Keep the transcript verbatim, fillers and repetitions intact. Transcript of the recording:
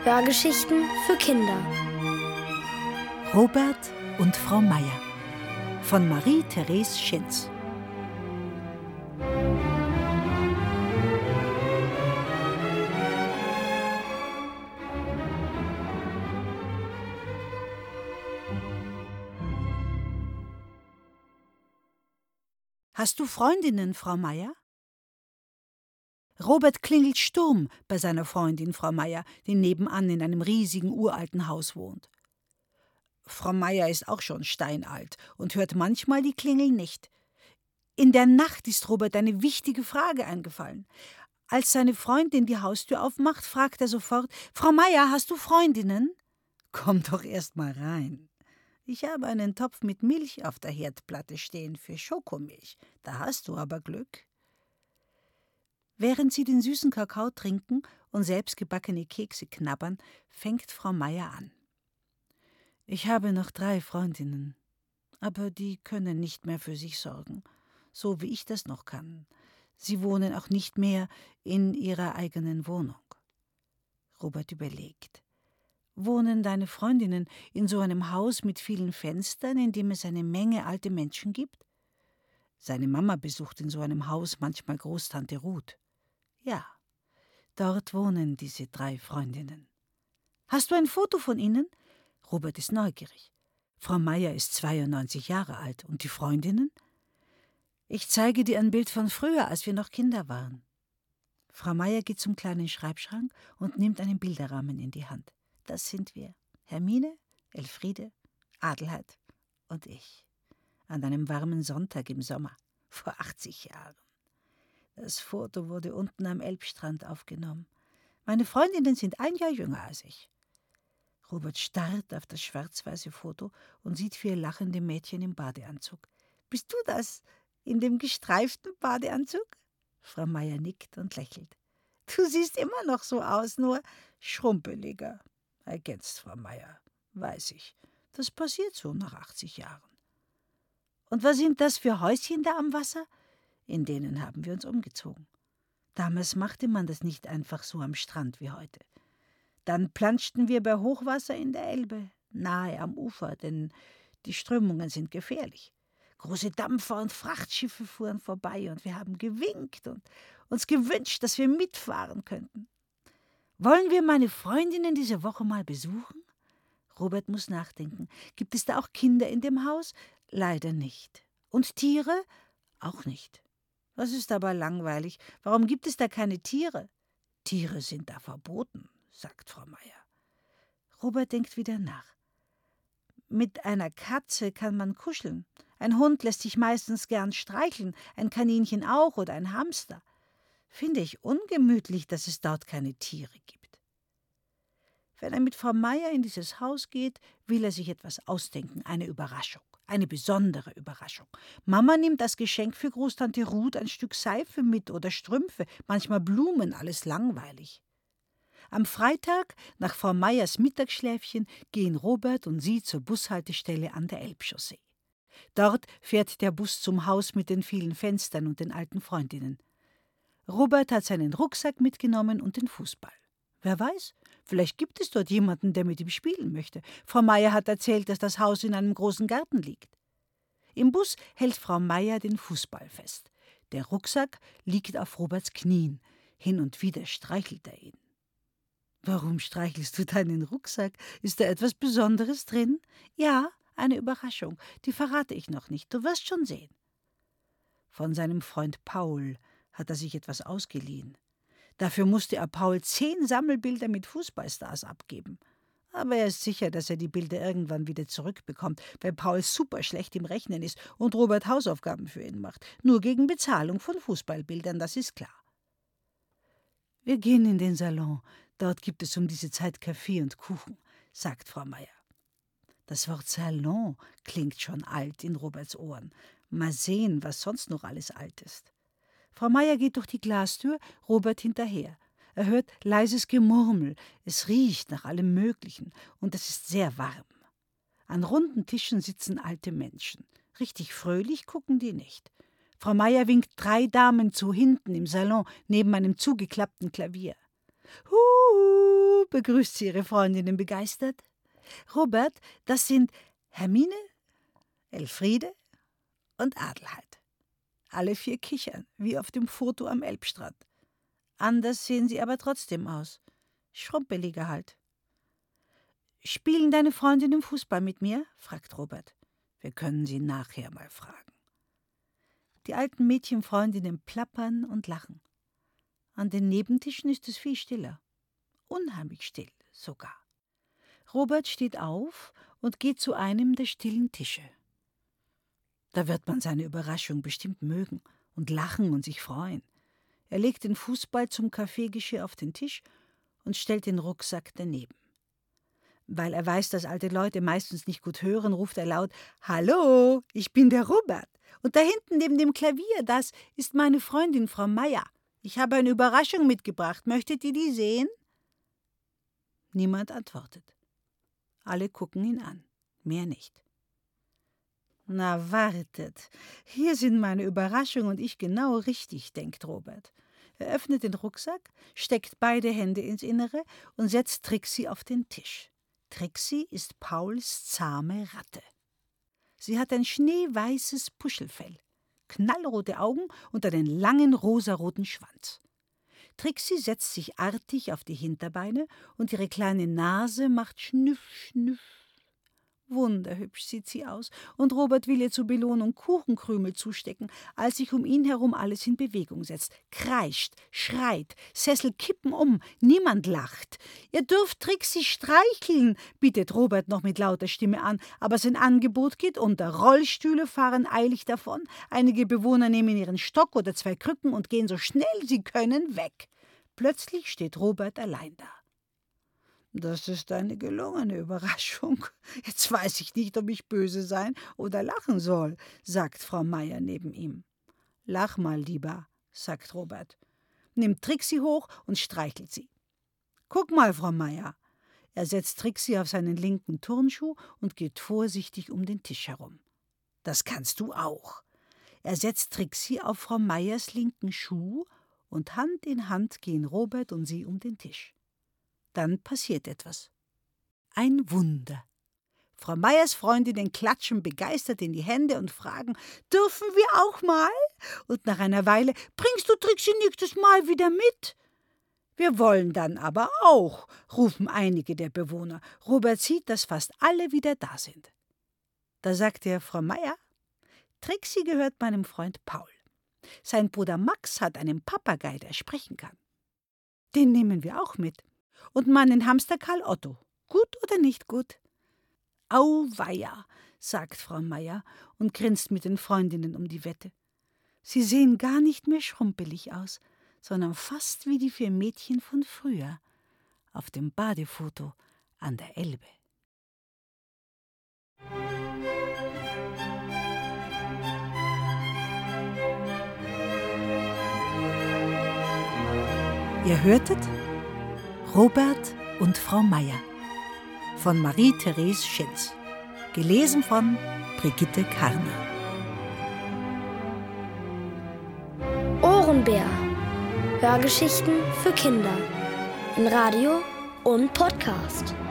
Hörgeschichten für Kinder. Robert und Frau Meier von Marie-Therese Schinz. Hast du Freundinnen, Frau Meier? Robert klingelt Sturm bei seiner Freundin, Frau Meier, die nebenan in einem riesigen, uralten Haus wohnt. Frau Meier ist auch schon steinalt und hört manchmal die Klingel nicht. In der Nacht ist Robert eine wichtige Frage eingefallen. Als seine Freundin die Haustür aufmacht, fragt er sofort: »Frau Meier, hast du Freundinnen?« »Komm doch erst mal rein. Ich habe einen Topf mit Milch auf der Herdplatte stehen für Schokomilch. Da hast du aber Glück.« Während sie den süßen Kakao trinken und selbstgebackene Kekse knabbern, fängt Frau Meier an. »Ich habe noch drei Freundinnen, aber die können nicht mehr für sich sorgen, so wie ich das noch kann. Sie wohnen auch nicht mehr in ihrer eigenen Wohnung.« Robert überlegt. »Wohnen deine Freundinnen in so einem Haus mit vielen Fenstern, in dem es eine Menge alte Menschen gibt?« Seine Mama besucht in so einem Haus manchmal Großtante Ruth. »Ja, dort wohnen diese drei Freundinnen.« »Hast du ein Foto von ihnen?« Robert ist neugierig. Frau Meier ist zweiundneunzig Jahre alt. Und die Freundinnen? »Ich zeige dir ein Bild von früher, als wir noch Kinder waren.« Frau Meier geht zum kleinen Schreibschrank und nimmt einen Bilderrahmen in die Hand. Das sind wir. Hermine, Elfriede, Adelheid und ich. An einem warmen Sonntag im Sommer, vor achtzig Jahren. Das Foto wurde unten am Elbstrand aufgenommen. Meine Freundinnen sind ein Jahr jünger als ich. Robert starrt auf das schwarz-weiße Foto und sieht vier lachende Mädchen im Badeanzug. »Bist du das, in dem gestreiften Badeanzug?« Frau Meier nickt und lächelt. »Du siehst immer noch so aus, nur schrumpeliger«, ergänzt Frau Meier. »Weiß ich. Das passiert so nach achtzig Jahren.« »Und was sind das für Häuschen da am Wasser?« »In denen haben wir uns umgezogen. Damals machte man das nicht einfach so am Strand wie heute. Dann planschten wir bei Hochwasser in der Elbe, nahe am Ufer, denn die Strömungen sind gefährlich. Große Dampfer und Frachtschiffe fuhren vorbei und wir haben gewinkt und uns gewünscht, dass wir mitfahren könnten. Wollen wir meine Freundinnen diese Woche mal besuchen?« Robert muss nachdenken. »Gibt es da auch Kinder in dem Haus?« »Leider nicht.« »Und Tiere?« »Auch nicht.« »Das ist aber langweilig. Warum gibt es da keine Tiere?« »Tiere sind da verboten«, sagt Frau Meier. Robert denkt wieder nach. »Mit einer Katze kann man kuscheln. Ein Hund lässt sich meistens gern streicheln, ein Kaninchen auch oder ein Hamster. Finde ich ungemütlich, dass es dort keine Tiere gibt.« Wenn er mit Frau Meier in dieses Haus geht, will er sich etwas ausdenken, eine Überraschung. Eine besondere Überraschung. Mama nimmt als Geschenk für Großtante Ruth ein Stück Seife mit oder Strümpfe, manchmal Blumen, alles langweilig. Am Freitag, nach Frau Meiers Mittagsschläfchen, gehen Robert und sie zur Bushaltestelle an der Elbchaussee. Dort fährt der Bus zum Haus mit den vielen Fenstern und den alten Freundinnen. Robert hat seinen Rucksack mitgenommen und den Fußball. Wer weiß, vielleicht gibt es dort jemanden, der mit ihm spielen möchte. Frau Meier hat erzählt, dass das Haus in einem großen Garten liegt. Im Bus hält Frau Meier den Fußball fest. Der Rucksack liegt auf Roberts Knien. Hin und wieder streichelt er ihn. »Warum streichelst du deinen Rucksack? Ist da etwas Besonderes drin?« »Ja, eine Überraschung. Die verrate ich noch nicht. Du wirst schon sehen.« Von seinem Freund Paul hat er sich etwas ausgeliehen. Dafür musste er Paul zehn Sammelbilder mit Fußballstars abgeben. Aber er ist sicher, dass er die Bilder irgendwann wieder zurückbekommt, weil Paul super schlecht im Rechnen ist und Robert Hausaufgaben für ihn macht. Nur gegen Bezahlung von Fußballbildern, das ist klar. »Wir gehen in den Salon. Dort gibt es um diese Zeit Kaffee und Kuchen«, sagt Frau Meier. Das Wort Salon klingt schon alt in Roberts Ohren. Mal sehen, was sonst noch alles alt ist. Frau Meier geht durch die Glastür, Robert hinterher. Er hört leises Gemurmel, es riecht nach allem Möglichen und es ist sehr warm. An runden Tischen sitzen alte Menschen. Richtig fröhlich gucken die nicht. Frau Meier winkt drei Damen zu hinten im Salon, neben einem zugeklappten Klavier. »Huhu, begrüßt sie ihre Freundinnen begeistert. Robert, das sind Hermine, Elfriede und Adelheid. Alle vier kichern, wie auf dem Foto am Elbstrand. Anders sehen sie aber trotzdem aus. Schrumpeliger halt. »Spielen deine Freundinnen Fußball mit mir?« fragt Robert. »Wir können sie nachher mal fragen.« Die alten Mädchenfreundinnen plappern und lachen. An den Nebentischen ist es viel stiller. Unheimlich still sogar. Robert steht auf und geht zu einem der stillen Tische. Da wird man seine Überraschung bestimmt mögen und lachen und sich freuen. Er legt den Fußball zum Kaffeegeschirr auf den Tisch und stellt den Rucksack daneben. Weil er weiß, dass alte Leute meistens nicht gut hören, ruft er laut: »Hallo, ich bin der Robert. Und da hinten neben dem Klavier, das ist meine Freundin Frau Meier. Ich habe eine Überraschung mitgebracht. Möchtet ihr die sehen?« Niemand antwortet. Alle gucken ihn an, mehr nicht. »Na, wartet. Hier sind meine Überraschung und ich genau richtig«, denkt Robert. Er öffnet den Rucksack, steckt beide Hände ins Innere und setzt Trixi auf den Tisch. Trixi ist Pauls zahme Ratte. Sie hat ein schneeweißes Puschelfell, knallrote Augen und einen langen rosaroten Schwanz. Trixi setzt sich artig auf die Hinterbeine und ihre kleine Nase macht Schnüff, Schnüff. Wunderhübsch sieht sie aus, und Robert will ihr zur Belohnung Kuchenkrümel zustecken, als sich um ihn herum alles in Bewegung setzt, kreischt, schreit, Sessel kippen um, niemand lacht. »Ihr dürft Trixi streicheln«, bittet Robert noch mit lauter Stimme an, aber sein Angebot geht unter. Rollstühle fahren eilig davon, einige Bewohner nehmen ihren Stock oder zwei Krücken und gehen so schnell sie können weg. Plötzlich steht Robert allein da. »Das ist eine gelungene Überraschung. Jetzt weiß ich nicht, ob ich böse sein oder lachen soll«, sagt Frau Meier neben ihm. »Lach mal lieber«, sagt Robert, nimmt Trixi hoch und streichelt sie. »Guck mal, Frau Meier.« Er setzt Trixi auf seinen linken Turnschuh und geht vorsichtig um den Tisch herum. »Das kannst du auch.« Er setzt Trixi auf Frau Meiers linken Schuh und Hand in Hand gehen Robert und sie um den Tisch. Dann passiert etwas. Ein Wunder. Frau Meiers Freundinnen klatschen begeistert in die Hände und fragen: »Dürfen wir auch mal?« Und nach einer Weile: »Bringst du Trixi nächstes Mal wieder mit?« »Wir wollen dann aber auch«, rufen einige der Bewohner. Robert sieht, dass fast alle wieder da sind. Da sagt er: »Frau Meier, Trixi gehört meinem Freund Paul. Sein Bruder Max hat einen Papagei, der sprechen kann. Den nehmen wir auch mit. Und meinen Hamster Karl Otto. Gut oder nicht gut?« »Auweia«, sagt Frau Meier und grinst mit den Freundinnen um die Wette. Sie sehen gar nicht mehr schrumpelig aus, sondern fast wie die vier Mädchen von früher auf dem Badefoto an der Elbe. Ihr hörtet Robert und Frau Meier von Marie-Therese Schinz, gelesen von Brigitte Karner. Ohrenbär. Hörgeschichten für Kinder in Radio und Podcast.